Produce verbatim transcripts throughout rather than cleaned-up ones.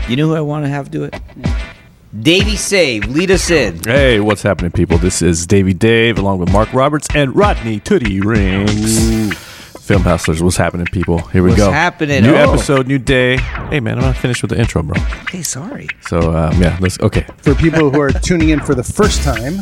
You know who I want to have do it? Davey Save, lead us in. Hey, what's happening, people? This is Davey Dave, along with Mark Roberts and Rodney Tootie Rings. Ooh. Film Hustlers, what's happening, people? Here we what's go. What's happening? New oh. episode, new day. Hey, man, I'm not finished with the intro, bro. Hey, sorry. So, um, yeah, let's, okay. For people who are tuning in for the first time,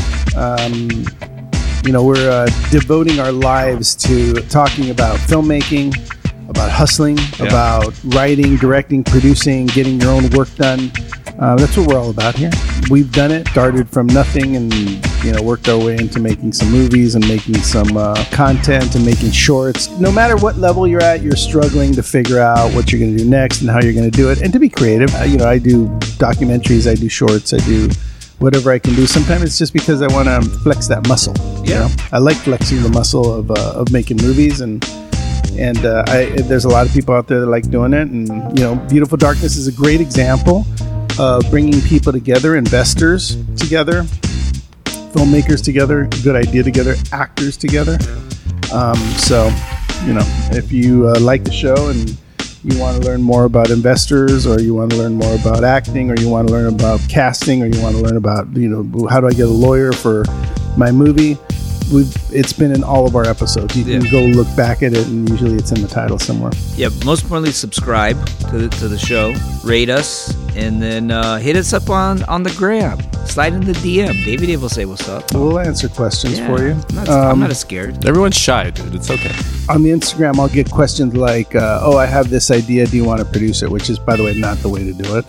um, you know, we're uh, devoting our lives to talking about filmmaking, about hustling, yeah. about writing, directing, producing, getting your own work done. Uh, that's what we're all about here. We've done it, started from nothing, and you know, worked our way into making some movies and making some uh, content and making shorts. No matter what level you're at, you're struggling to figure out what you're going to do next and how you're going to do it, and to be creative. Uh, you know, I do documentaries, I do shorts, I do whatever I can do. Sometimes it's just because I want to flex that muscle. Yeah, you know? I like flexing the muscle of uh, of making movies, and and uh, I, there's a lot of people out there that like doing it. And you know, Beautiful Darkness is a great example. Uh, bringing people together, investors together, filmmakers together, good idea together, actors together. Um, so, you know, if you uh, like the show and you want to learn more about investors, or you want to learn more about acting, or you want to learn about casting, or you want to learn about, you know, how do I get a lawyer for my movie, we've it's been in all of our episodes. You can yeah. go look back at it, and usually it's in the title somewhere. Yeah, most importantly, subscribe to the, to the show, rate us, and then uh, hit us up on, on the gram. Slide in the D M. David Dave will say what's up. We'll answer questions yeah, for you. I'm not, um, I'm not scared. Everyone's shy, dude. It's okay. On the Instagram, I'll get questions like, uh, oh, I have this idea. Do you want to produce it? Which is, by the way, not the way to do it.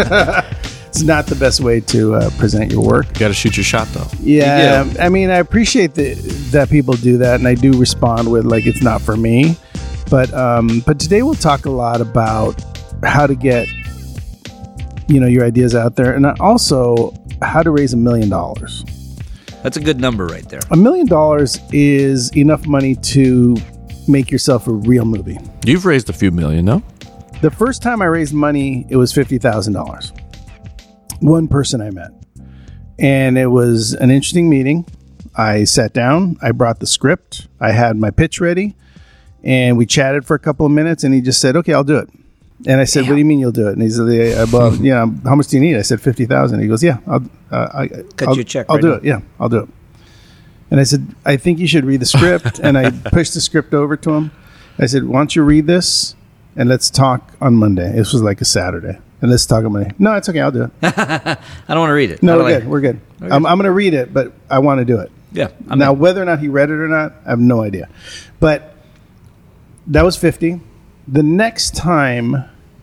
It's not the best way to uh, present your work. You got to shoot your shot, though. Yeah. I mean, I appreciate the, that people do that, and I do respond with, like, it's not for me. But um, but today we'll talk a lot about how to get, you know, your ideas out there, and also how to raise a million dollars. That's a good number right there. A million dollars is enough money to make yourself a real movie. You've raised a few million, no? The first time I raised money, it was fifty thousand dollars. One person I met. And it was an interesting meeting. I sat down, I brought the script, I had my pitch ready, and we chatted for a couple of minutes, and he just said, okay, I'll do it. And I said, Damn. What do you mean you'll do it? And he said, yeah, well, you know, how much do you need? I said, fifty thousand. He goes, yeah, I'll, uh, I, Cut I'll, you a check. I'll right do now. it. Yeah, I'll do it. And I said, I think you should read the script. And I pushed the script over to him. I said, why don't you read this, and let's talk on Monday. This was like a Saturday. And let's talk on Monday. No, it's okay. I'll do it. I don't want to read it. No, we're like good. it. We're good. Okay. I'm, I'm going to read it, but I want to do it. Yeah. I'm now, in. whether or not he read it or not, I have no idea. But that was fifty. The next time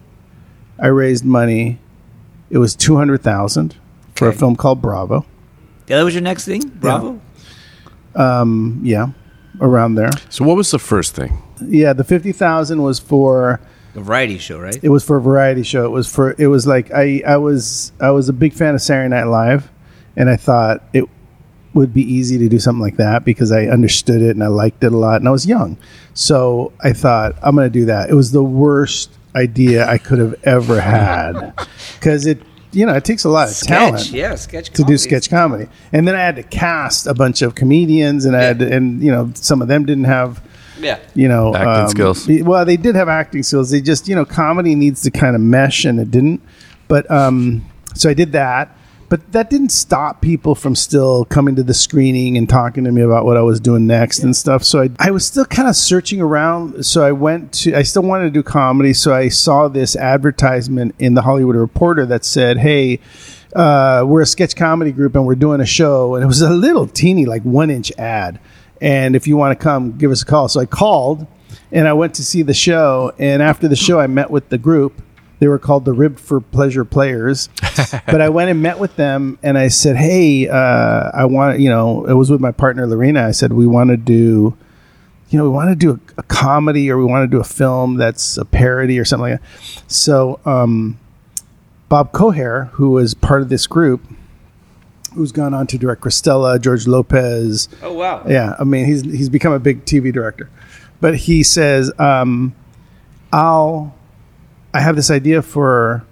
I raised money, it was two hundred thousand dollars for Okay. a film called Bravo. Yeah, that was your next thing? Bravo? Yeah. Um, yeah, around there. So what was the first thing? Yeah, the fifty thousand dollars was for... A variety show, right? It was for a variety show. It was for. It was like I. I was. I was a big fan of Saturday Night Live, and I thought it would be easy to do something like that because I understood it and I liked it a lot, and I was young, so I thought I'm going to do that. It was the worst idea I could have ever had because it. You know, it takes a lot of sketch, talent. Yeah, sketch to do sketch comedy, and then I had to cast a bunch of comedians, and I had to, and you know, some of them didn't have. Yeah. You know, acting um, skills. Well, they did have acting skills. They just, you know, comedy needs to kind of mesh, and it didn't. But um, so I did that. But that didn't stop people from still coming to the screening and talking to me about what I was doing next yeah. and stuff. So I, I was still kind of searching around. So I went to, I still wanted to do comedy. So I saw this advertisement in the Hollywood Reporter that said, hey, uh, we're a sketch comedy group and we're doing a show. And it was a little teeny, like one inch ad. And if you want to come, give us a call. So I called, and I went to see the show. And after the show, I met with the group. They were called the Ribbed for Pleasure Players. But I went and met with them, and I said, hey, uh, I want, you know, it was with my partner, Lorena. I said, we want to do, you know, we want to do a, a comedy, or we want to do a film that's a parody or something like that. So um, Bob Coher, who was part of this group, who's gone on to direct Cristela, George Lopez. Oh, wow. Yeah, I mean, he's he's become a big T V director. But he says, um, I'll, I have this idea for,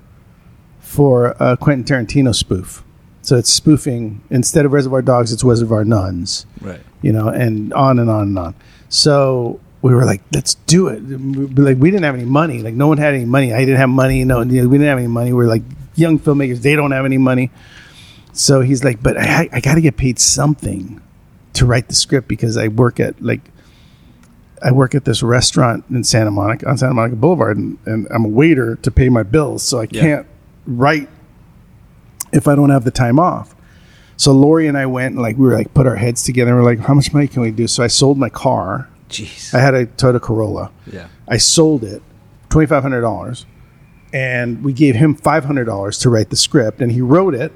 for a Quentin Tarantino spoof. So it's spoofing, instead of Reservoir Dogs, it's Reservoir Nuns. Right. You know, and on and on and on. So we were like, let's do it. Like, we didn't have any money. Like, no one had any money. I didn't have money. No, we didn't have any money. We were like young filmmakers. They don't have any money. So he's like, but I, I got to get paid something to write the script because I work at like, I work at this restaurant in Santa Monica, on Santa Monica Boulevard, and, and I'm a waiter to pay my bills. So I Yeah. can't write if I don't have the time off. So Lori and I went and like, we were like, put our heads together. And we're like, how much money can we do? So I sold my car. Jeez. I had a Toyota Corolla. Yeah. I sold it, twenty-five hundred dollars. And we gave him five hundred dollars to write the script. And he wrote it.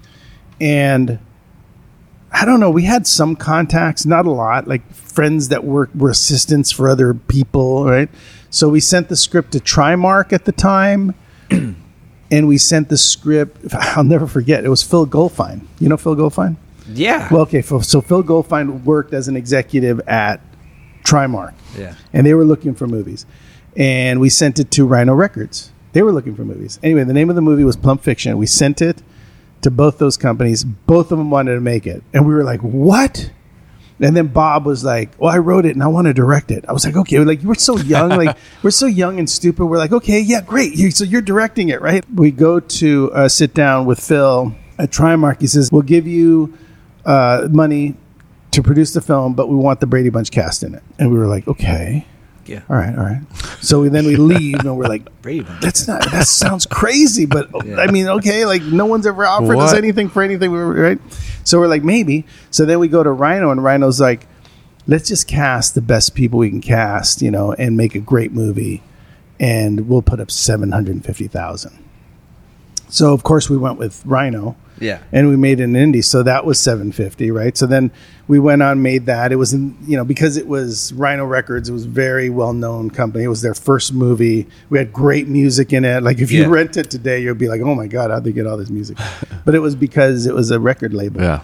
And I don't know, we had some contacts, not a lot, like friends that work, were assistants for other people, right? So we sent the script to Trimark at the time. And we sent the script, I'll never forget, it was Phil Goldfine. You know Phil Goldfine? Yeah. Well, okay, so so Phil Goldfine worked as an executive at Trimark. Yeah. And they were looking for movies. And we sent it to Rhino Records. They were looking for movies. Anyway, the name of the movie was Plump Fiction. We sent it to both those companies. Both of them wanted to make it. And we were like, what? And then Bob was like, well, I wrote it and I want to direct it. I was like, okay, like, we're so young. Like, we're so young and stupid. We're like, okay, yeah, great. You, so you're directing it, right? We go to uh, sit down with Phil at Trimark. He says, we'll give you uh, money to produce the film, but we want the Brady Bunch cast in it. And we were like, okay. Yeah. All right, all right. So we, then we leave and we're like, Brady Bunch. that's not, that sounds crazy, but Yeah. I mean, okay, like no one's ever offered us What? anything for anything, we were, right? So we're like, maybe. So then we go to Rhino and Rhino's like, let's just cast the best people we can cast, you know, and make a great movie, and we'll put up seven hundred fifty thousand. So of course we went with Rhino. Yeah. And we made an indie, so that was seven fifty, right? So then we went on, made that. It was, in, you know, because it was Rhino Records, it was a very well-known company. It was their first movie. We had great music in it. Like, if you Yeah. rent it today, you'll be like, oh my God, how'd they get all this music? But it was because it was a record label. Yeah.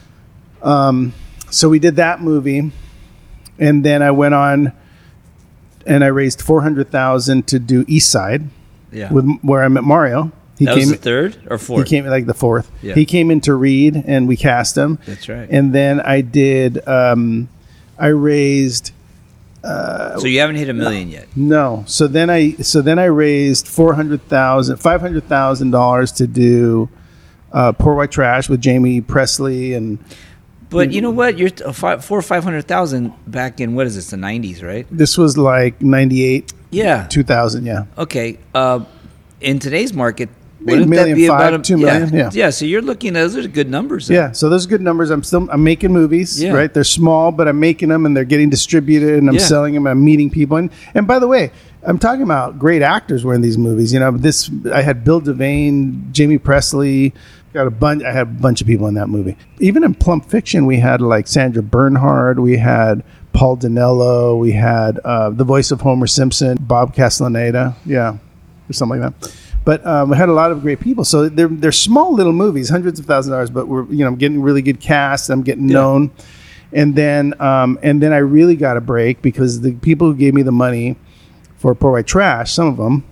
So we did that movie, and then I went on and I raised four hundred thousand dollars to do East Side, Yeah. with where I met Mario. He that came was the third or He fourth? came like the fourth. Yeah. He came in to read, and we cast him. That's right. And then I did. Um, I raised so you haven't hit a million yet. no. So then I. So then I raised four hundred thousand, five hundred thousand dollars to do uh, Poor White Trash with Jamie Presley, and But you know what? You're t- five, four or five hundred thousand back in what is this? The nineties, right? this was like ninety-eight, Yeah. two thousand. Yeah. Okay. Uh, in today's market, Maybe wouldn't million that be five, about a, two million, yeah. yeah? So you're looking. Those are good numbers. then. Yeah, so those are good numbers. I'm still I'm making movies, Yeah. right? They're small, but I'm making them, and they're getting distributed, and I'm Yeah. selling them. And I'm meeting people, and and by the way, I'm talking about great actors were in these movies. You know, this I had Bill Devane, Jamie Presley, got a bunch. I had a bunch of people in that movie. Even in Plump Fiction, we had like Sandra Bernhard, we had Paul Dinello, we had uh, the voice of Homer Simpson, Bob Castellaneta, yeah, or something like that. But um, we had a lot of great people. So they're they're small little movies, hundreds of thousands of dollars. But we're you know I'm getting really good cast. I'm getting Yeah. known, and then um, and then I really got a break because the people who gave me the money for Poor White Trash, some of them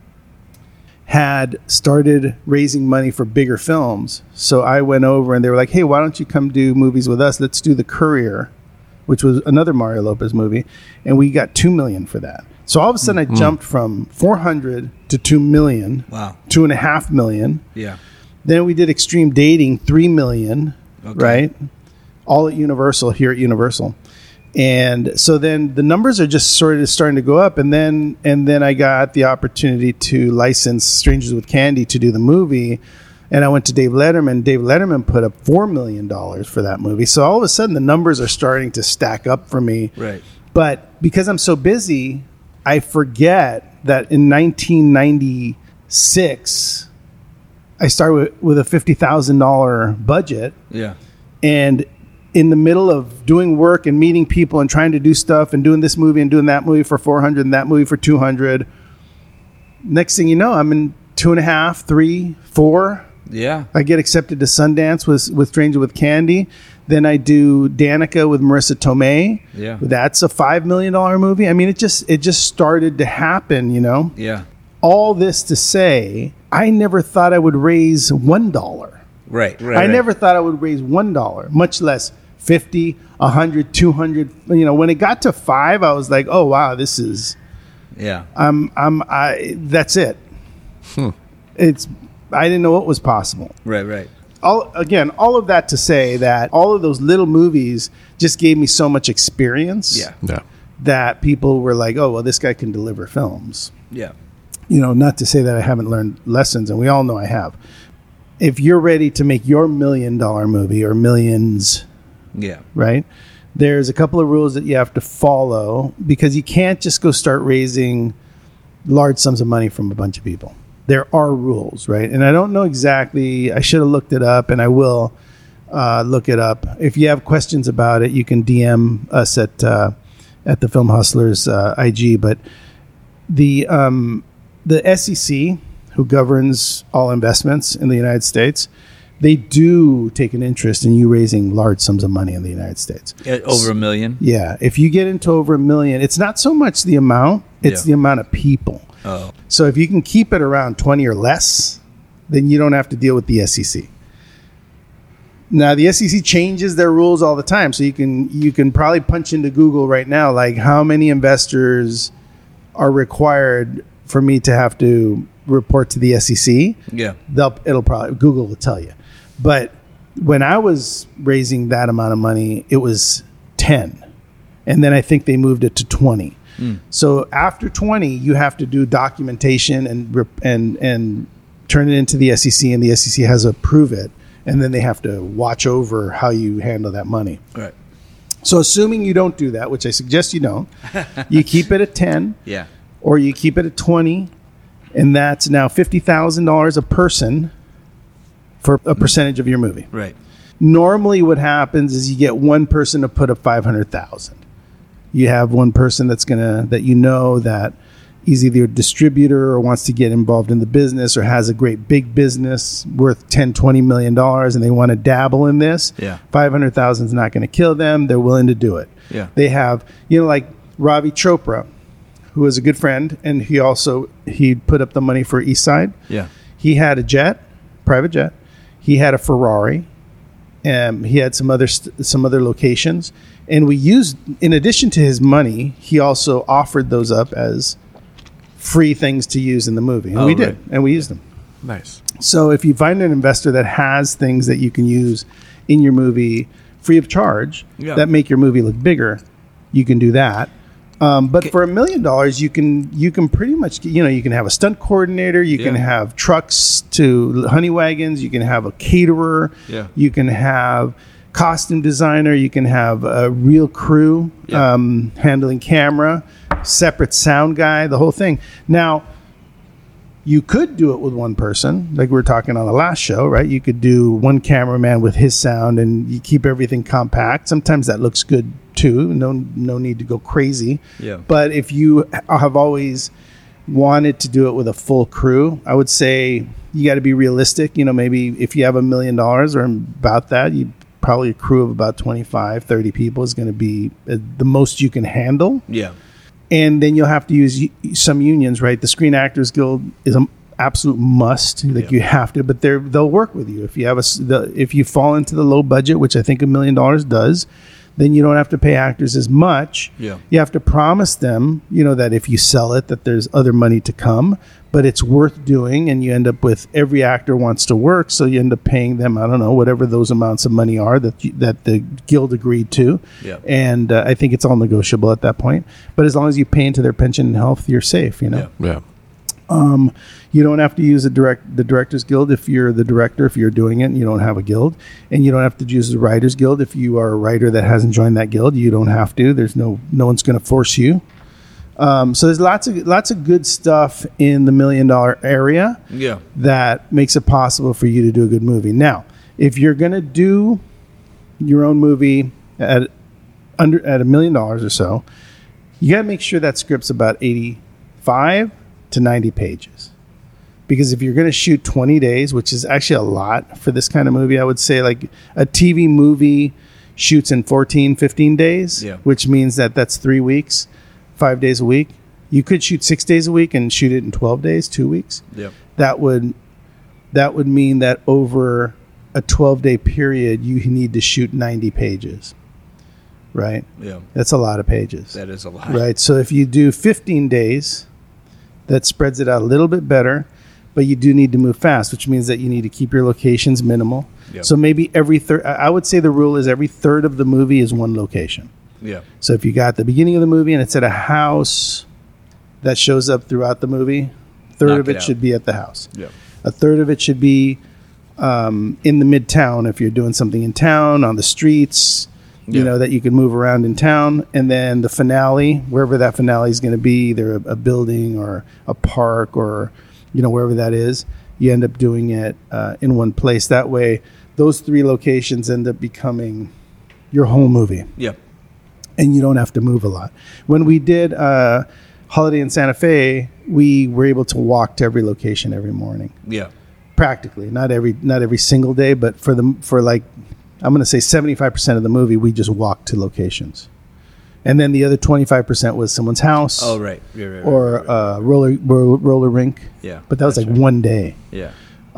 had started raising money for bigger films. So I went over and they were like, "Hey, why don't you come do movies with us? Let's do The Courier," which was another Mario Lopez movie, and we got two million for that. So all of a sudden, I jumped from four hundred to two million, Wow. two and a half million. Yeah. Then we did Extreme Dating, three million, Okay. right? All at Universal, here at Universal. And so then the numbers are just sort of starting to go up. And then and then I got the opportunity to license Strangers with Candy to do the movie. And I went to Dave Letterman. Dave Letterman put up four million dollars for that movie. So all of a sudden, the numbers are starting to stack up for me. Right. But because I'm so busy, I forget that in nineteen ninety-six, I started with, with a fifty thousand dollars budget. Yeah. And in the middle of doing work and meeting people and trying to do stuff and doing this movie and doing that movie for four hundred and that movie for two hundred, next thing you know, I'm in two and a half, three, four. Yeah. I get accepted to Sundance with with Stranger with Candy. Then I do Danica with Marissa Tomei. Yeah. That's a five million dollar movie. I mean, it just it just started to happen, you know. Yeah. All this to say, I never thought I would raise one dollar. Right. Right. I right. never thought I would raise one dollar, much less fifty, one hundred, two hundred. You know, when it got to five, I was like, oh, wow, this is, Yeah. I'm, I'm, I, that's it. Hmm. It's, I didn't know what was possible. Right, right. All, again, all of that to say that all of those little movies just gave me so much experience Yeah. Yeah. that people were like, oh, well, this guy can deliver films. Yeah. You know, not to say that I haven't learned lessons, and we all know I have. If you're ready to make your million dollar movie or millions, Yeah. right, there's a couple of rules that you have to follow, because you can't just go start raising large sums of money from a bunch of people. There are rules, right? And I don't know exactly. I should have looked it up, and I will uh, look it up. If you have questions about it, you can D M us at uh, at the Film Hustlers uh, I G. But the um, the S E C, who governs all investments in the United States, they do take an interest in you raising large sums of money in the United States. Uh, Over a million. Yeah, if you get into over a million, it's not so much the amount; it's Yeah. the amount of people. Oh. So if you can keep it around twenty or less, then you don't have to deal with the S E C. Now the S E C changes their rules all the time, so you can you can probably punch into Google right now, like how many investors are required for me to have to report to the S E C. Yeah. They'll it'll probably Google will tell you. But when I was raising that amount of money, it was ten, and then I think they moved it to twenty. Mm. So after twenty, you have to do documentation and rep- and and turn it into the S E C, and the S E C has to approve it, and then they have to watch over how you handle that money. Right. So assuming you don't do that, which I suggest you don't, you keep it at ten, Yeah. or you keep it at twenty, and that's now fifty thousand dollars a person for a percentage of your movie. Right. Normally what happens is you get one person to put up five hundred thousand. You have one person that's going to, that you know that is either a distributor or wants to get involved in the business or has a great big business worth ten, twenty million dollars, and they want to dabble in this. Yeah. five hundred thousand is not going to kill them. They're willing to do it. Yeah. They have, you know, like Ravi Chopra, who is a good friend, and he also, he put up the money for East Side. Yeah. He had a jet, private jet. He had a Ferrari. And he had some other st- some other locations, and we used, in addition to his money, he also offered those up as free things to use in the movie, and Oh, we did, right. and we used them. Nice. So if you find an investor that has things that you can use in your movie free of charge, Yeah. that make your movie look bigger, you can do that. Um, but for a million dollars, you can you can pretty much, you know, you can have a stunt coordinator, you can Yeah. have trucks to honey wagons, you can have a caterer, Yeah. you can have costume designer, you can have a real crew Yeah. um, handling camera, separate sound guy, the whole thing. Now, you could do it with one person, like we were talking on the last show, right? You could do one cameraman with his sound, and you keep everything compact. Sometimes that looks good too. No, no need to go crazy. Yeah. But if you have always wanted to do it with a full crew, I would say you got to be realistic. You know, maybe if you have a million dollars or about that, you probably a crew of about twenty-five, thirty people is going to be uh, the most you can handle. Yeah. And then you'll have to use u- some unions, right? The Screen Actors Guild is an absolute must. Like Yeah. you have to, but they're they'll work with you if you have a s- the, if you fall into the low budget, which I think a million dollars does. Then you don't have to pay actors as much. Yeah. You have to promise them, you know, that if you sell it, that there's other money to come, but it's worth doing, and you end up with every actor wants to work, so you end up paying them, I don't know, whatever those amounts of money are that you, that the guild agreed to. Yeah. And uh, I think it's all negotiable at that point. But as long as you pay into their pension and health, you're safe, you know. Yeah. Yeah. Um, you don't have to use a direct the Directors Guild if you're the director, if you're doing it and you don't have a guild, and you don't have to use the Writers Guild if you are a writer that hasn't joined that guild. You don't have to. There's no no one's going to force you. Um, so there's lots of lots of good stuff in the million dollar area Yeah. that makes it possible for you to do a good movie. Now, if you're going to do your own movie at under at a million dollars or so, you got to make sure that script's about eighty-five to ninety pages. Because if you're going to shoot twenty days, which is actually a lot for this kind of movie, I would say like a T V movie shoots in fourteen, fifteen days, Yeah. which means that that's three weeks, five days a week. You could shoot six days a week and shoot it in twelve days, two weeks. Yeah. That would that would mean that over a twelve-day period, you need to shoot ninety pages, right? Yeah. That's a lot of pages. That is a lot. Right. So if you do fifteen days, that spreads it out a little bit better, but you do need to move fast, which means that you need to keep your locations minimal. Yep. So maybe every third, I would say the rule is every third of the movie is one location. Yeah. So if you got the beginning of the movie and it's at a house that shows up throughout the movie, third Knock of it it out. should be at the house. Yeah. A third of it should be um, in the midtown if you're doing something in town, on the streets, you Yeah. know, that you can move around in town. And then the finale, wherever that finale is going to be, either a, a building or a park or, you know, wherever that is, you end up doing it uh, in one place. That way, those three locations end up becoming your whole movie. Yeah. And you don't have to move a lot. When we did uh, Holiday in Santa Fe, we were able to walk to every location every morning. Yeah. Practically, not every not every single day, but for the for like I'm going to say seventy-five percent of the movie, we just walked to locations, and then the other twenty-five percent was someone's house, Oh, right. Yeah, right, right, or right, right. uh, roller, roller roller rink. Yeah. But that was That's like right. one day. Yeah.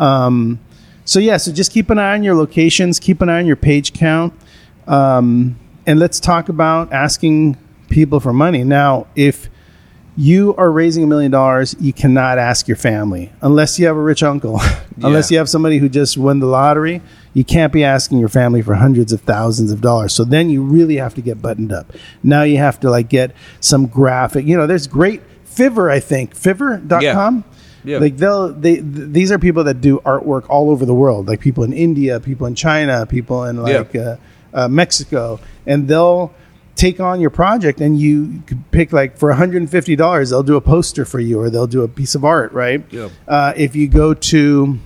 Um, so yeah, so just keep an eye on your locations, keep an eye on your page count, um, and let's talk about asking people for money. Now, if you are raising a million dollars, you cannot ask your family unless you have a rich uncle, unless Yeah. you have somebody who just won the lottery. You can't be asking your family for hundreds of thousands of dollars. So then you really have to get buttoned up. Now you have to like get some graphic. You know, there's great Fiverr, I think, Fiverr dot com. Yeah. Like they'll they th- these are people that do artwork all over the world, like people in India, people in China, people in like Yeah. uh, uh, Mexico, and they'll take on your project, and you could pick like for one hundred fifty dollars, they'll do a poster for you, or they'll do a piece of art, right? Yeah. Uh, if you go to,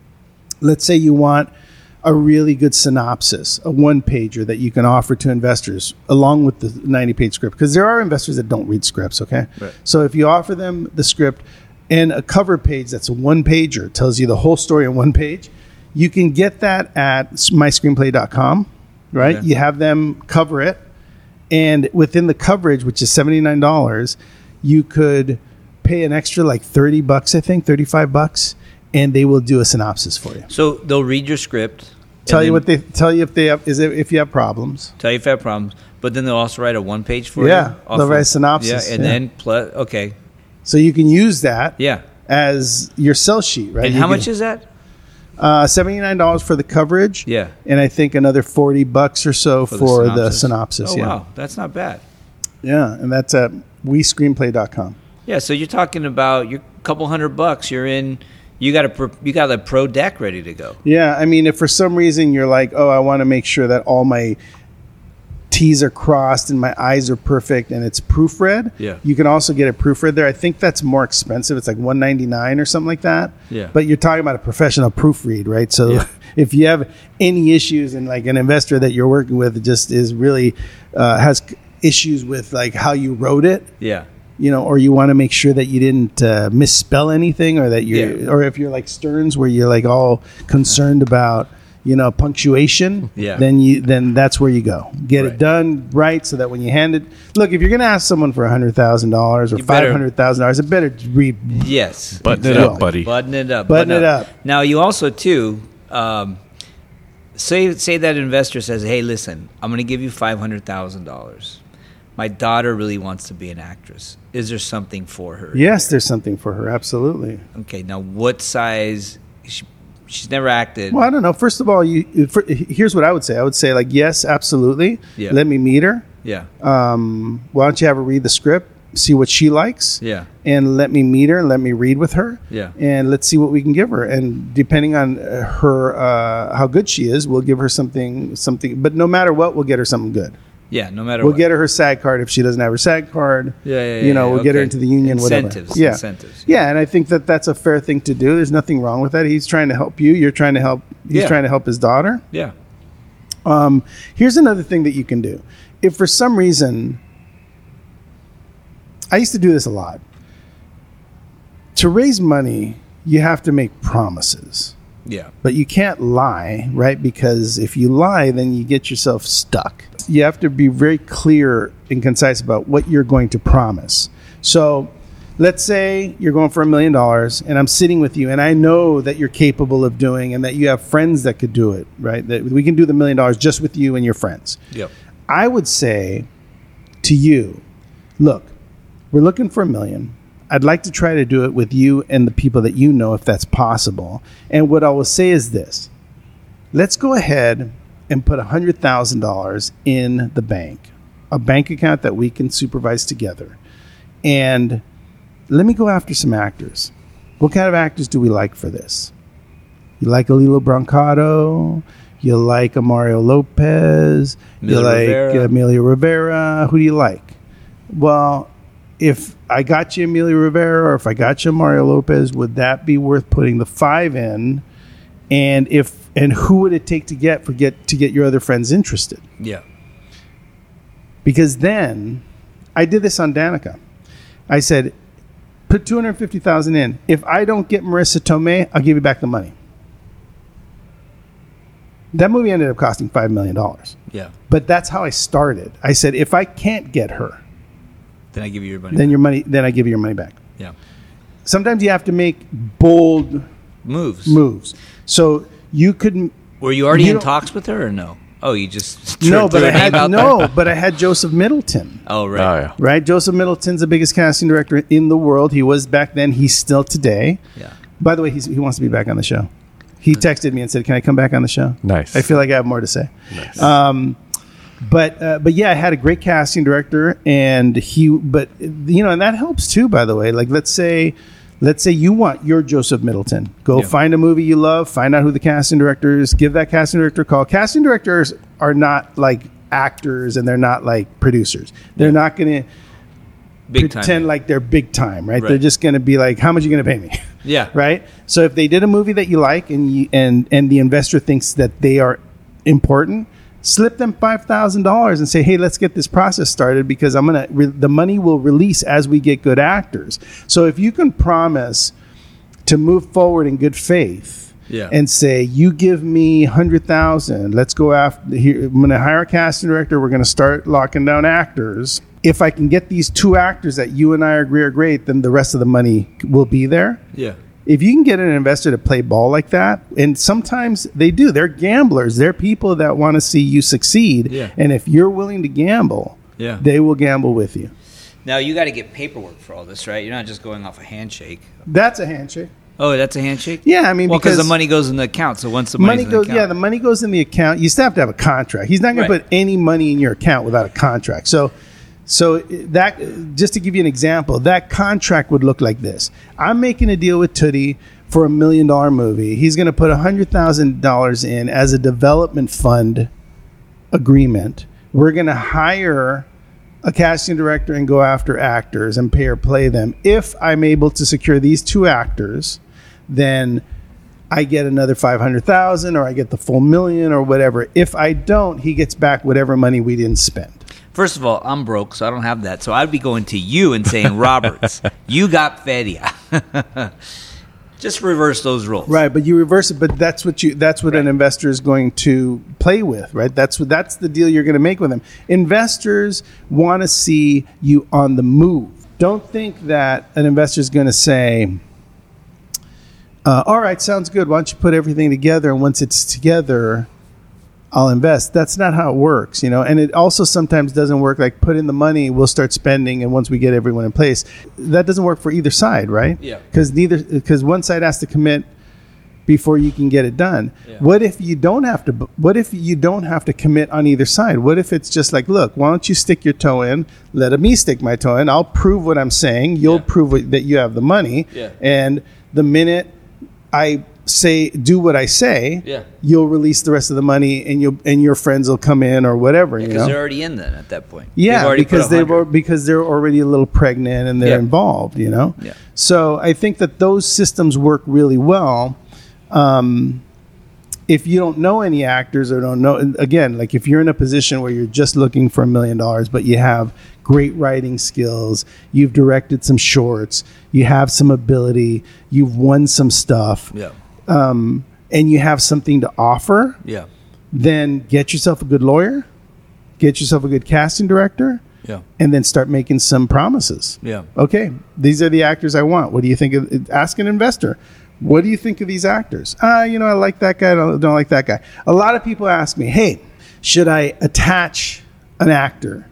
let's say you want a really good synopsis, a one pager that you can offer to investors along with the ninety page script, because there are investors that don't read scripts. Okay. Right. So if you offer them the script and a cover page that's a one pager, tells you the whole story on one page, you can get that at my screenplay dot com, right? Okay. You have them cover it, and within the coverage, which is seventy-nine dollars, you could pay an extra like thirty bucks, I think, thirty-five bucks, and they will do a synopsis for you. So they'll read your script. Tell and you then what they tell you if they have is it, if you have problems. Tell you if you have problems, but then they'll also write a one page for Yeah, you. they'll Also- write a synopsis, Yeah, and yeah. then plus okay. So you can use that Yeah. as your sell sheet, right? And You how can- much is that? uh, seventy-nine dollars for the coverage. Yeah. And I think another forty bucks or so for, the synopsis. Oh yeah. wow, that's not bad. Yeah, and that's at we screenplay dot com. Yeah, so you're talking about your couple hundred bucks. You're in. You got a pro, you got a pro deck ready to go. Yeah, I mean, if for some reason you're like, oh, I want to make sure that all my T's are crossed and my I's are perfect and it's proofread, Yeah. you can also get it proofread there. I think that's more expensive. It's like one ninety-nine or something like that. Yeah. But you're talking about a professional proofread, right? So Yeah. if you have any issues and like an investor that you're working with just is really uh, has issues with like how you wrote it, Yeah. you know, or you want to make sure that you didn't uh, misspell anything, or that you, Yeah. or if you're like Stearns, where you're like all concerned about, you know, punctuation, Yeah. then you, then that's where you go. Get Right. it done right, so that when you hand it, look, if you're going to ask someone for a hundred thousand dollars or You better- five hundred thousand dollars, it better read. Yes. Button it Yeah. up, buddy. Button it up. Button it up. Now you also too. Um, say say that investor says, "Hey, listen, I'm going to give you five hundred thousand dollars. My daughter really wants to be an actress. Is there something for her?" Yes, there's something for her. Absolutely. Okay. Now, what size? She, she's never acted. Well, I don't know. First of all, you for, here's what I would say. I would say like, yes, absolutely. Yeah. Let me meet her. Yeah. Um, why don't you have her read the script, see what she likes, Yeah. and let me meet her and let me read with her, Yeah. and let's see what we can give her. And depending on uh, her, uh, how good she is, we'll give her something, something. But no matter what, we'll get her something good. Yeah. No matter We'll what. get her her SAG card if she doesn't have her SAG card. Yeah, yeah, You know, yeah, we'll get her okay. into the union. Incentives, Whatever. Yeah. incentives. Yeah, and I think that that's a fair thing to do. There's nothing wrong with that. He's trying to help you. You're trying to help. He's Yeah. trying to help his daughter. Yeah. Um, here's another thing that you can do. If for some reason, I used to do this a lot. To raise money, you have to make promises, Yeah. but you can't lie, right? Because if you lie, then you get yourself stuck. You have to be very clear and concise about what you're going to promise. So let's say you're going for a million dollars and I'm sitting with you and I know that you're capable of doing and that you have friends that could do it, right? That we can do the million dollars just with you and your friends. Yep. I would say to you, look, we're looking for a million. I'd like to try to do it with you and the people that you know if that's possible. And what I will say is this. Let's go ahead and put one hundred thousand dollars in the bank, a bank account that we can supervise together. And let me go after some actors. What kind of actors do we like for this? You like a Lilo Brancato? You like a Mario Lopez? Emilio you like Rivera. uh, Emilio Rivera? Who do you like? Well, if I got you Emilio Rivera or if I got you Mario Lopez, would that be worth putting the five in? And if and who would it take to get for get to get your other friends interested? Yeah. Because then I did this on Danica. I said, put two hundred fifty thousand in. If I don't get Marissa Tomei, I'll give you back the money. That movie ended up costing five million dollars. Yeah. But that's how I started. I said, if I can't get her, Then I give you your money. then back. your money then I give you your money back. Yeah. Sometimes you have to make bold Moves. moves. So you couldn't Were you already You in don't- talks with her or no? Oh, you just No, threw but I her name had out no, there? but I had Joseph Middleton. Oh, right. Oh, yeah. Right? Joseph Middleton's the biggest casting director in the world. He was back then. He's still today. Yeah. By the way, he's, he wants to be back on the show. He texted me and said, "Can I come back on the show?" Nice. I feel like I have more to say. Nice. Um, but uh, but yeah, I had a great casting director, and he. But you know, and that helps too. By the way, like let's say, let's say you want your Joseph Middleton. Go Yeah. find a movie you love. Find out who the casting director is. Give that casting director a call. Casting directors are not like actors, and they're not like producers. They're not going to Big pretend time. like they're big time, right? Right. They're just going to be like, "How much are you going to pay me?" Yeah. Right. So if they did a movie that you like and you, and and the investor thinks that they are important, slip them five thousand dollars and say, "Hey, let's get this process started because I'm gonna re- the money will release as we get good actors." So if you can promise to move forward in good faith Yeah. and say, "You give me hundred thousand, let's go after. Here, I'm gonna hire a casting director. We're gonna start locking down actors." If I can get these two actors that you and I agree are great, then the rest of the money will be there. Yeah. If you can get an investor to play ball like that, and sometimes they do, they're gamblers. They're people that want to see you succeed. Yeah. And if you're willing to gamble, Yeah. they will gamble with you. Now, you got to get paperwork for all this, right? You're not just going off a handshake. That's a handshake. Oh, that's a handshake? Yeah, I mean, Well, because because the money goes in the account. So once the money money's in the goes, account. yeah, the money goes in the account. You still have to have a contract. He's not going Right. to put any money in your account without a contract. So, so that just to give you an example, that contract would look like this: I'm making a deal with Tootie for a million dollar movie. He's going to put a hundred thousand dollars in as a development fund agreement. We're going to hire a casting director and go after actors and pay or play them. If I'm able to secure these two actors, then I get another five hundred thousand, or I get the full million, or whatever. If I don't, he gets back whatever money we didn't spend. First of all, I'm broke, so I don't have that. So I'd be going to you and saying, Roberts, you got Fedia. Just reverse those roles. Right, but you reverse it. But that's what you that's what an investor is going to play with, right? That's what that's the deal you're going to make with them. Investors want to see you on the move. Don't think that an investor is going to say, uh, "All right, sounds good. Why don't you put everything together, and once it's together, I'll invest." That's not how it works, you know. And it also sometimes doesn't work like put in the money, we'll start spending, and once we get everyone in place, that doesn't work for either side, right? Yeah. Because neither because one side has to commit before you can get it done. Yeah. What if you don't have to? What if you don't have to commit on either side? What if it's just like, look, why don't you stick your toe in? Let me stick my toe in. I'll prove what I'm saying. You'll Yeah. prove what, that you have the money. Yeah. And the minute I say do what I say, Yeah. you'll release the rest of the money, and you'll and your friends will come in or whatever. you Because know? they're already in then at that point. Yeah, They've already because put they've one hundred. al- because they're already a little pregnant and they're Yeah. involved. You know. Yeah. So I think that those systems work really well. Um, if you don't know any actors or don't know, and again, like if you're in a position where you're just looking for a million dollars, but you have great writing skills, you've directed some shorts, you have some ability, you've won some stuff, Yeah. um, and you have something to offer, Yeah. then get yourself a good lawyer, get yourself a good casting director, Yeah. and then start making some promises. Yeah. Okay, these are the actors I want. What do you think of? Ask an investor. What do you think of these actors? Ah, uh, you know, I like that guy. I don't, don't like that guy. A lot of people ask me, hey, should I attach an actor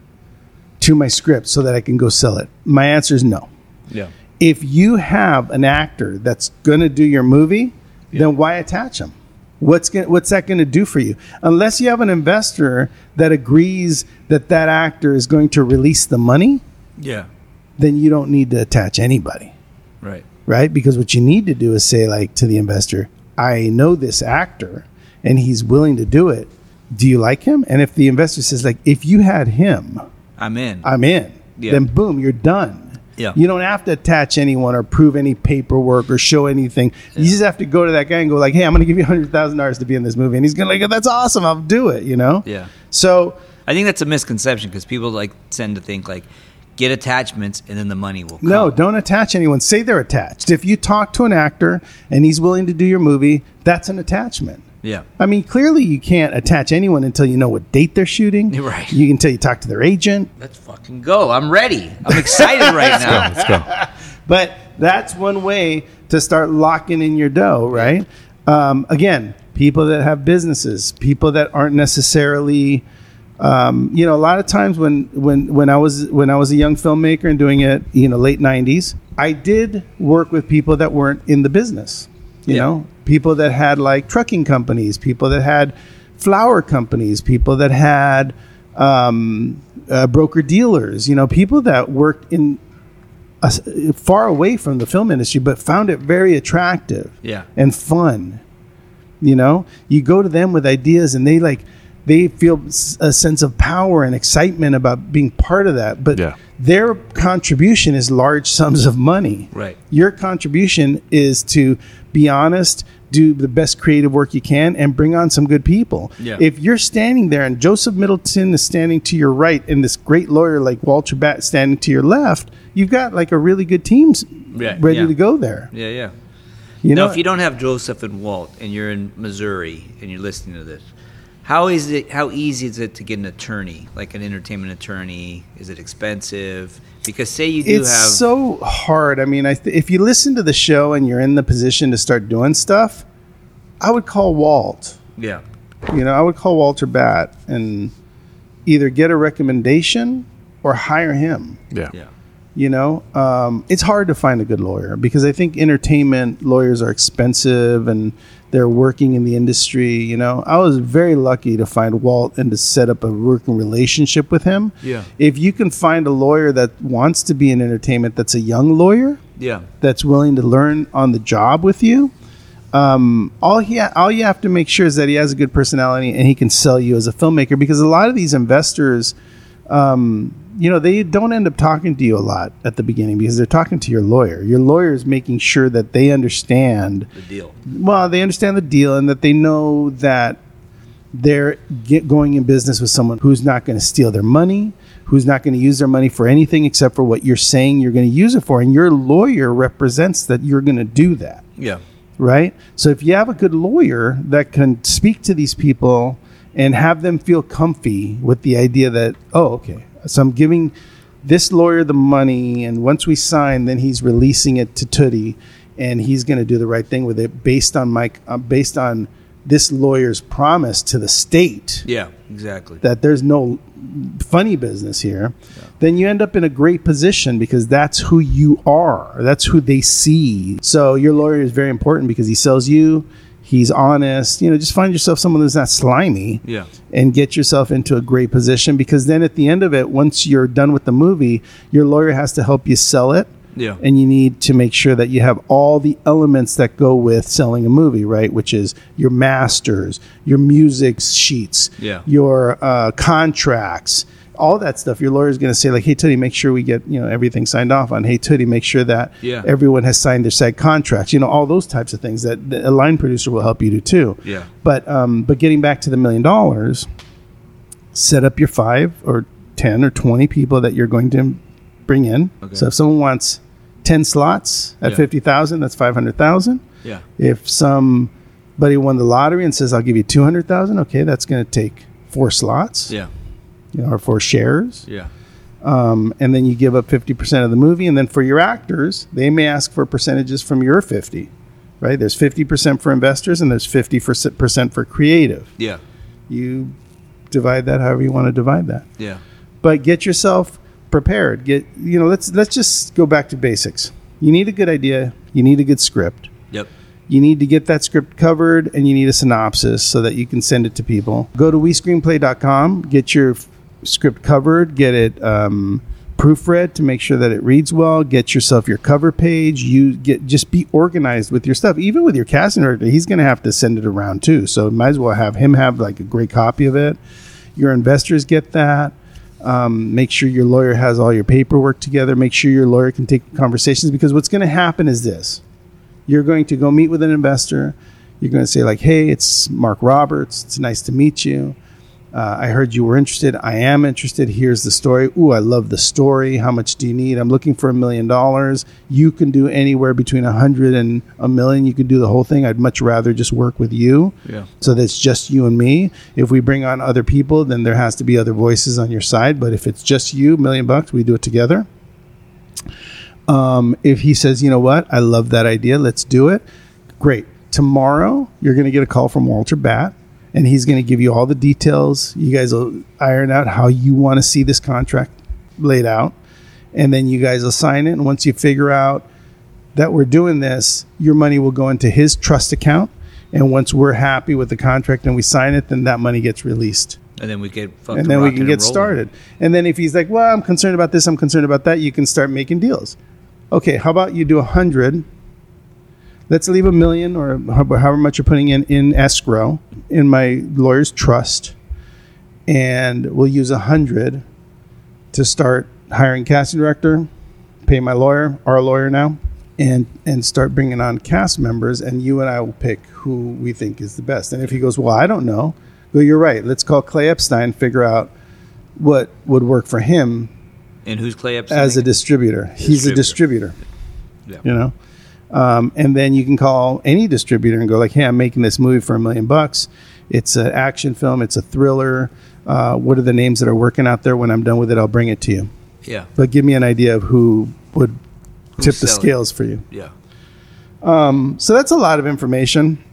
to my script so that I can go sell it? My answer is no. Yeah. If you have an actor that's going to do your movie, Yeah. then why attach them? What's gonna, what's that going to do for you? Unless you have an investor that agrees that that actor is going to release the money, Yeah. then you don't need to attach anybody, Right. right? Because what you need to do is say, like, to the investor, I know this actor and he's willing to do it. Do you like him? And if the investor says, like, if you had him, I'm in. I'm in, Yeah. then boom, you're done. Yeah. You don't have to attach anyone or prove any paperwork or show anything. You just have to go to that guy and go, like, hey, I'm going to give you one hundred thousand dollars to be in this movie. And he's going to like, that's awesome. I'll do it, you know? Yeah. So I think that's a misconception because people like tend to think like get attachments and then the money will come. no, don't attach anyone. Say they're attached. If you talk to an actor and he's willing to do your movie, that's an attachment. Yeah. I mean, clearly you can't attach anyone until you know what date they're shooting. Right. You can tell you talk to their agent. Let's fucking go. I'm ready. I'm excited right now. Let's go. But that's one way to start locking in your dough, right? Um, again, people that have businesses, people that aren't necessarily, um, you know, a lot of times when when when I was when I was a young filmmaker and doing it, you know, late nineties, I did work with people that weren't in the business. You Yeah. know, people that had like trucking companies, people that had flower companies, people that had um, uh, broker dealers. You know, people that worked in uh, far away from the film industry, but found it very attractive Yeah. and fun. You know, you go to them with ideas, and they like they feel s- a sense of power and excitement about being part of that. But Yeah. their contribution is large sums of money. Right. Your contribution is to be honest, do the best creative work you can, and bring on some good people. Yeah. If you're standing there and Joseph Middleton is standing to your right and this great lawyer like Walter Batt standing to your left, you've got like a really good team s- Yeah, ready yeah. to go there. Yeah, yeah. You Now, know, if you don't have Joseph and Walt and you're in Missouri and you're listening to this, how is it? How easy is it to get an attorney, like an entertainment attorney? Is it expensive? Because say you do it's have, so hard. I mean, I th- if you listen to the show and you're in the position to start doing stuff, I would call Walt. yeah, You know, I would call Walter Batt and either get a recommendation or hire him. Yeah. yeah, You know, um, it's hard to find a good lawyer because I think entertainment lawyers are expensive and they're working in the industry. You know, I was very lucky to find Walt and to set up a working relationship with him. Yeah. If you can find a lawyer that wants to be in entertainment, that's a young lawyer yeah, that's willing to learn on the job with you. Um, all he ha- all you have to make sure is that he has a good personality and he can sell you as a filmmaker, because a lot of these investors, um, you know, they don't end up talking to you a lot at the beginning because they're talking to your lawyer. Your lawyer is making sure that they understand, the deal. well, they understand the deal and that they know that they're get going in business with someone who's not going to steal their money, who's not going to use their money for anything except for what you're saying you're going to use it for. And your lawyer represents that you're going to do that. Yeah, Right? So if you have a good lawyer that can speak to these people and have them feel comfy with the idea that, oh, okay, so I'm giving this lawyer the money, and once we sign, then he's releasing it to Tootie, and he's going to do the right thing with it based on my uh, based on this lawyer's promise to the state yeah, exactly. that there's no funny business here, then you end up in a great position because that's who you are. That's who they see. So your lawyer is very important because he sells you. He's honest. You know, just find yourself someone who's not slimy Yeah, and get yourself into a great position, because then at the end of it, once you're done with the movie, your lawyer has to help you sell it. yeah, And you need to make sure that you have all the elements that go with selling a movie, right? Which is your masters, your music sheets, Yeah. your uh, contracts, all that stuff. Your lawyer is going to say, like, hey, Tootie, make sure we get, you know, everything signed off on. Hey, Tootie, make sure that Yeah. everyone has signed their SAG contracts. You know, all those types of things that that a line producer will help you do too. yeah, But um, but getting back to the million dollars, set up your five or ten or twenty people that you're going to bring in. Okay. So if someone wants ten slots at Yeah. fifty thousand, that's five hundred thousand. yeah, If somebody won the lottery and says, "I'll give you two hundred thousand," okay, that's going to take four slots, yeah, you know, or four shares. yeah, Um, and then you give up fifty percent of the movie. And then for your actors, they may ask for percentages from your fifty, right? There's fifty percent for investors and there's fifty percent for creative. Yeah. You divide that however you want to divide that. Yeah. But get yourself prepared. Get, you know, let's, let's just go back to basics. You need a good idea. You need a good script. Yep. You need to get that script covered, and you need a synopsis so that you can send it to people. Go to we screenplay dot com, get your f- script covered, get it um, proofread to make sure that it reads well, get yourself your cover page. You get just be organized with your stuff. Even with your casting director, he's going to have to send it around too. So might as well have him have like a great copy of it. Your investors get that. Um, make sure your lawyer has all your paperwork together. Make sure your lawyer can take conversations, because what's going to happen is this. You're going to go meet with an investor. You're going to say like, hey, it's Mark Roberts. It's nice to meet you. Uh, I heard you were interested. I am interested. Here's the story. Ooh, I love the story. How much do you need? I'm looking for a million dollars. You can do anywhere between a hundred and a million. You can do the whole thing. I'd much rather just work with you. Yeah. So that's just you and me. If we bring on other people, then there has to be other voices on your side. But if it's just you, million bucks, we do it together. Um, if he says, you know what, I love that idea, let's do it. Great. Tomorrow, you're going to get a call from Walter Batt, and he's going to give you all the details. You guys will iron out how you want to see this contract laid out, and then you guys will sign it. And once you figure out that we're doing this, your money will go into his trust account. And once we're happy with the contract and we sign it, then that money gets released. And then we get and then we can get started. And then if he's like, well, I'm concerned about this, I'm concerned about that, you can start making deals. Okay, how about you do a hundred? Let's leave a million or however much you're putting in in escrow in my lawyer's trust, and we'll use a hundred to start hiring casting director, pay my lawyer, our lawyer now, and and start bringing on cast members. And you and I will pick who we think is the best. And if he goes, well, I don't know, well, you're right. Let's call Clay Epstein, figure out what would work for him. And who's Clay Epstein? As a distributor. distributor. He's a distributor. Yeah. You know? Um, and then you can call any distributor and go like, hey, I'm making this movie for a million bucks. It's an action film. It's a thriller. Uh, what are the names that are working out there? When I'm done with it, I'll bring it to you. Yeah. But give me an idea of who would Who's tip the selling? Scales for you. Yeah. Um, so that's a lot of information.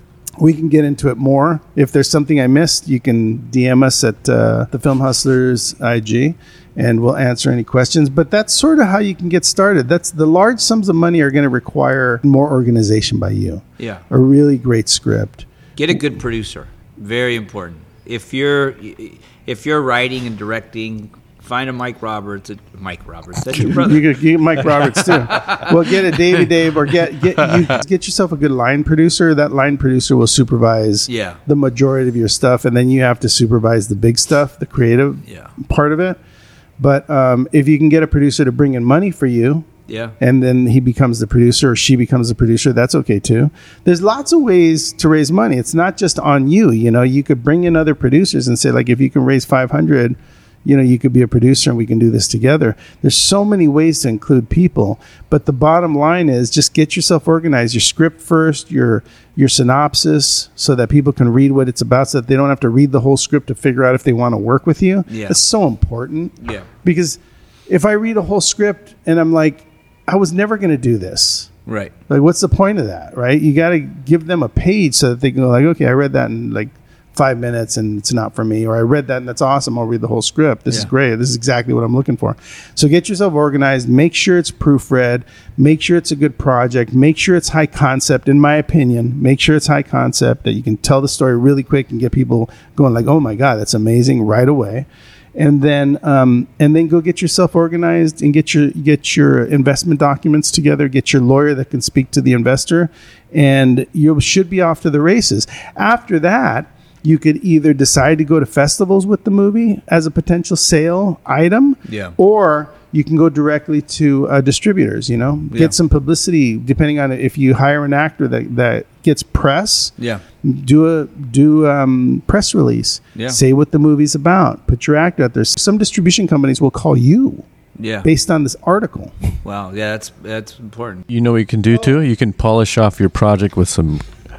We can get into it more. If there's something I missed, you can D M us at uh, the Film Hustlers I G, and we'll answer any questions. But that's sort of how you can get started. That's the large sums of money are going to require more organization by you. Yeah. A really great script. Get a good producer. Very important. If you're if you're writing and directing, find a Mike Roberts. A, Mike Roberts. That's your brother. You get Mike Roberts too. Well, get a Davey Dave, or get get you get yourself a good line producer. That line producer will supervise yeah. the majority of your stuff, and then you have to supervise the big stuff, the creative yeah. part of it. But um, if you can get a producer to bring in money for you, yeah, and then he becomes the producer or she becomes the producer, that's okay too. There's lots of ways to raise money. It's not just on you. You know, you could bring in other producers and say, like, if you can raise five hundred, you know, you could be a producer and we can do this together. There's so many ways to include people, but the bottom line is just get yourself organized. Your script first, your your synopsis, so that people can read what it's about, so that they don't have to read the whole script to figure out if they want to work with you. Yeah. That's so important. Yeah. Because if I read a whole script and I'm like, I was never going to do this. Right. Like, what's the point of that, right? You got to give them a page so that they can go like, okay, I read that in like five minutes and it's not for me. Or I read that and that's awesome. I'll read the whole script. This yeah. is great. This is exactly what I'm looking for. So get yourself organized. Make sure it's proofread. Make sure it's a good project. Make sure it's high concept, in my opinion. Make sure it's high concept, that you can tell the story really quick and get people going like, oh my God, that's amazing, right away. And then, um, and then go get yourself organized and get your get your investment documents together. Get your lawyer that can speak to the investor, and you should be off to the races. After that, you could either decide to go to festivals with the movie as a potential sale item, yeah. or you can go directly to uh, distributors, you know, yeah. get some publicity, depending on if you hire an actor that, that gets press, yeah. do a do um, press release, yeah. say what the movie's about, put your actor out there. Some distribution companies will call you yeah. based on this article. Wow. Yeah, that's that's important. You know what you can do too? You can polish off your project with some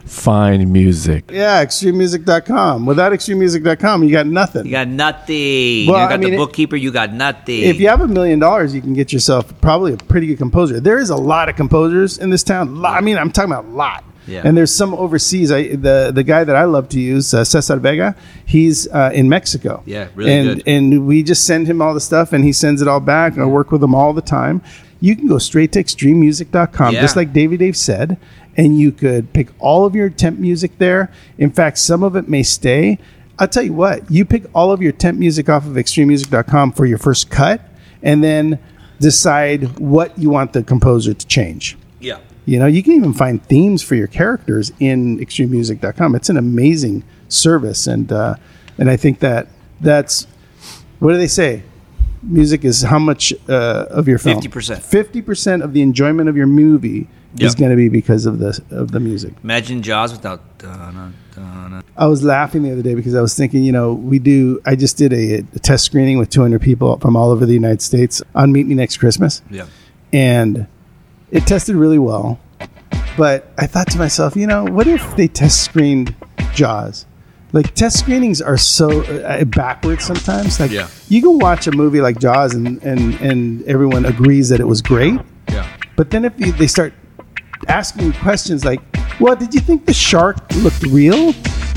find music? Yeah, extreme music dot com. Without extreme music dot com, you got nothing. You got nothing. Well, you got I mean, the it- bookkeeper. You got nothing. If you have a million dollars, you can get yourself probably a pretty good composer. There is a lot of composers in this town. Lo- I mean, I'm talking about a lot. Yeah. And there's some overseas. I, the the guy that I love to use, uh, Cesar Vega, he's uh, in Mexico. Yeah, really and, good. And we just send him all the stuff, and he sends it all back. I work with him all the time. You can go straight to extreme music dot com, Yeah. just like Davey Dave said, and you could pick all of your temp music there. In fact, some of it may stay. I'll tell you what, you pick all of your temp music off of extreme music dot com for your first cut, and then decide what you want the composer to change. yeah. You know, you can even find themes for your characters in extreme music dot com. It's an amazing service, and uh, and I think that that's, what do they say? Music is how much uh, of your film? fifty percent. fifty percent of the enjoyment of your movie is Yep. going to be because of the of the music. Imagine Jaws without. Dun, dun, I was laughing the other day because I was thinking, you know, we do. I just did a, a test screening with two hundred people from all over the United States on Meet Me Next Christmas, yeah. and it tested really well. But I thought to myself, you know, what if they test screened Jaws? Like, test screenings are so uh, backwards sometimes. Like, Yeah. you can watch a movie like Jaws and, and, and everyone agrees that it was great. Yeah. But then if you, they start asking you questions like, well, did you think the shark looked real?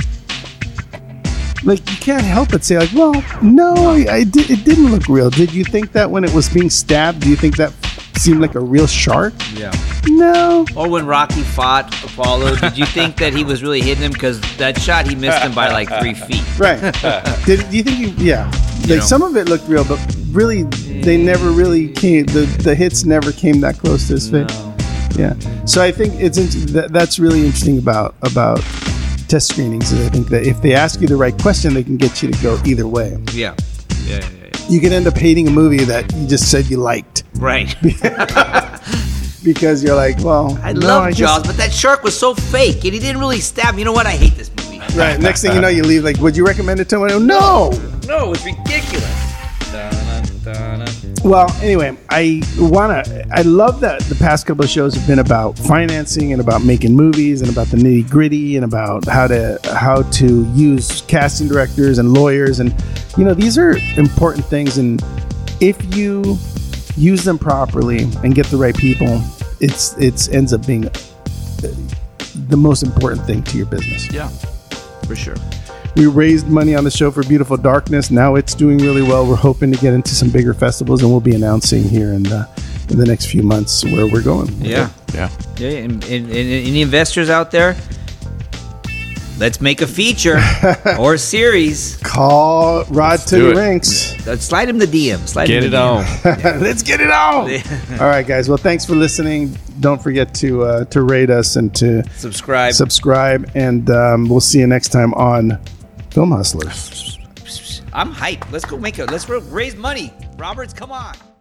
Like, you can't help but say, like, well, no, I, I did, it didn't look real. Did you think that when it was being stabbed, do you think that seemed like a real shark? Yeah. No. Or when Rocky fought Apollo, did you think that he was really hitting him? Because that shot, he missed him by like three feet. Right. Did do you think you? Yeah. Like, You know. some of it looked real, but really, they never really came. The the hits never came that close to his face. No. Yeah. So I think it's in- that, that's really interesting about about test screenings. Is I think that if they ask you the right question, they can get you to go either way. Yeah. Yeah, yeah, yeah. You can end up hating a movie that you just said you liked Right. because you're like, well, I no, love I Jaws, just- but that shark was so fake, and he didn't really stab. You know what? I hate this movie. Right. Next thing you know, you leave. Like, would you recommend it to anyone? No. No, it's ridiculous. Dun, dun, dun. Well, anyway, I wanna. I love that the past couple of shows have been about financing and about making movies and about the nitty gritty and about how to how to use casting directors and lawyers, and you know, these are important things. And if you use them properly and get the right people, it's it's ends up being the most important thing to your business. Yeah, for sure. We raised money on the show for Beautiful Darkness. Now it's doing really well. We're hoping to get into some bigger festivals, and we'll be announcing here in the in the next few months where we're going. Yeah. Yeah. Yeah, and, and, and any investors out there, let's make a feature or a series. Call Rod to do the it. rinks. Uh, Slide him the D M. Slide Get him it the on. Let's get it on. All right, guys. Well, thanks for listening. Don't forget to uh, to rate us and to Subscribe. subscribe. And um, we'll see you next time on Film Hustlers. I'm hyped. Let's go make it. Let's raise money. Roberts, come on.